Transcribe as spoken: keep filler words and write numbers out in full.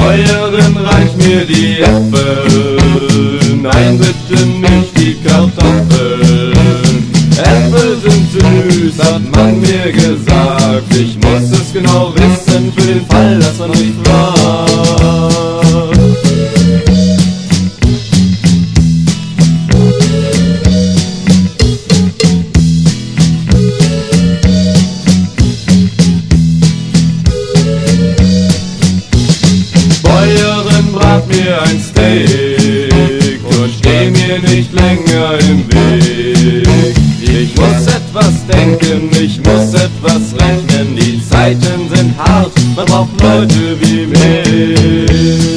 Bäuerin, reich mir die Äpfel, nein bitte nicht die Kartoffeln. Äpfel sind süß, hat man mir gesagt, ich muss es genau wissen für den Fall, dass man mich fragt. Bäuerin, brat mir ein Steak und steh mir nicht länger im Weg. Ich muss etwas denken, ich muss etwas rechnen, die Zeiten sind hart, man braucht Leute wie mich.